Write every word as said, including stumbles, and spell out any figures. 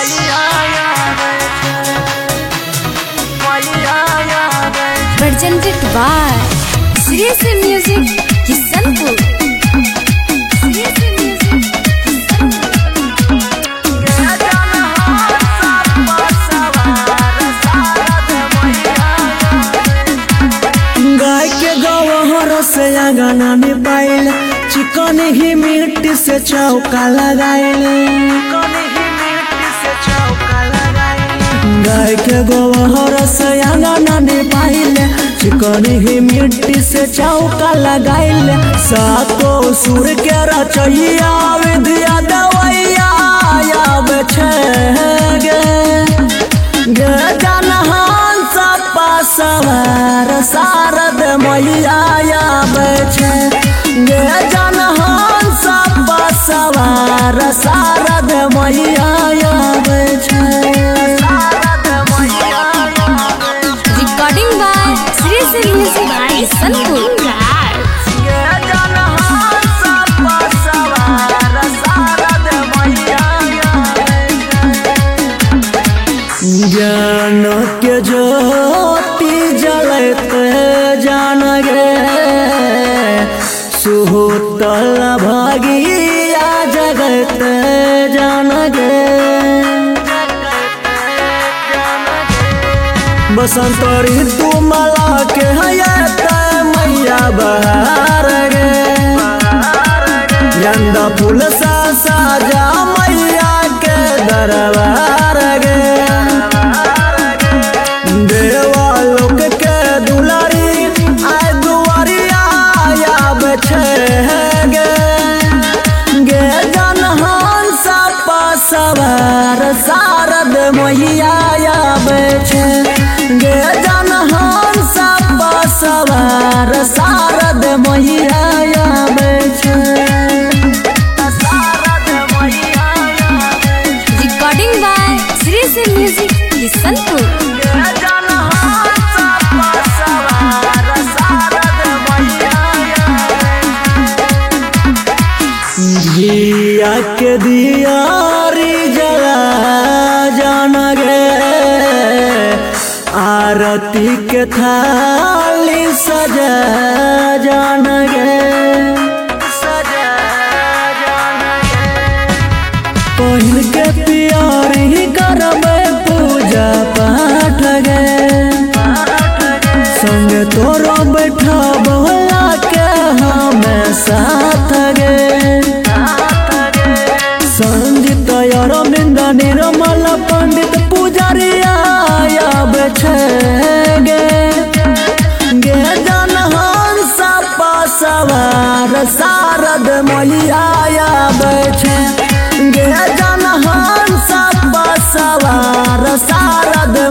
presented by Sirius Music Kisanpur. गाय के गवहर से गाना में पाइल चिकन ही मिट्टी से चौका लगाइल गाय के गवहर से गाना में पाइल चिकन ही मिट्टी से चौका लगाइल सातो सुर के रचैया विद्या दवैया आब छे गे गे जनहान सपा सवार शारद मैया आब छे गे जनहान सपा सवार शारद मैया आब छे। Recording by Sirius Music Kisanpur. ज्ञान के ज्योति जलत जान गे सुहोतल भागिया जगत जान गे बसंत ऋतु मला के हयत मैया बहार गे गेंदा फूल सा साजा मैया के दरबार गे देवालोक के दुलारी आय दुआरिया आब छे गे गे जनहान सपा सवार शारद मैया आब छे गे जनहान सपा सवार शारद मैया आब छे। Recording by Sirius Music Kisanpur. घिया के दियारी जला जान गे आरती के थाली सजा जान गे पहिल के प्यारी करबे पूजा पाठ गे संग तोरो बैठा बोला के हमें साथ गे संगीत अरविंद निर्मल पंडित पुजारिया आब छे गे गे जनहान सपा सवार शारद मैया आब छे गे जनहान सपा सवार शारद